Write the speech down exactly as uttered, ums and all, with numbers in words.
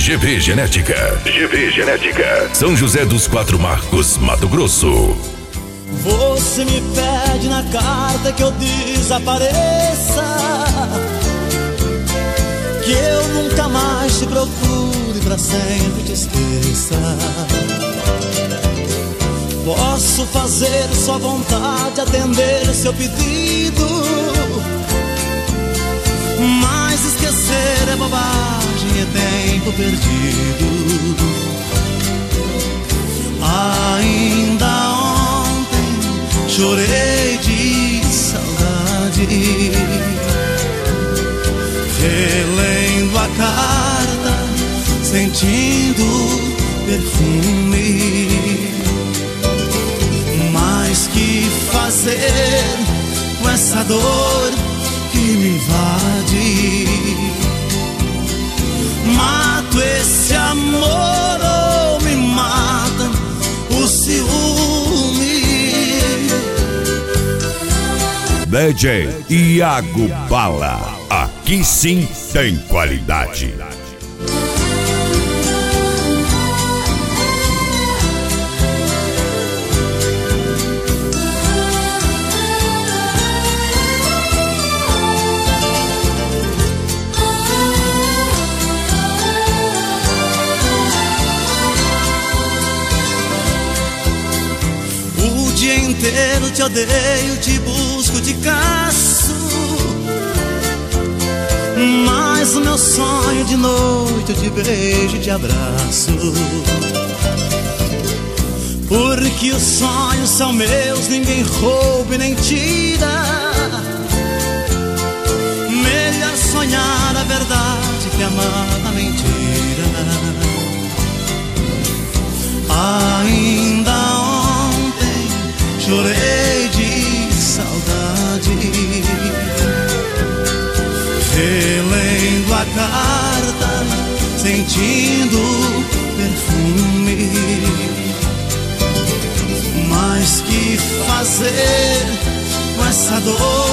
G V Genética. G V Genética. São José dos Quatro Marcos, Mato Grosso. Você me pede na carta que eu desapareça, que eu nunca mais te procure, pra sempre te esqueça. Posso fazer sua vontade, atender seu pedido, mas esquecer é bobagem, é tempo perdido. Ainda ontem chorei de saudade, relendo a carta, sentindo perfume. Mas que fazer com essa dor que me invade? Mato esse amor ou me mata o ciúme? D J Iago Bala, aqui sim tem qualidade. O dia inteiro te odeio, te busco, te caço, mas o meu sonho de noite eu te beijo e te abraço. Porque os sonhos são meus, ninguém rouba e nem tira. Melhor sonhar a verdade que amar a mentira. Ainda chorei de saudade, relendo a carta, sentindo perfume. Mas que fazer com essa dor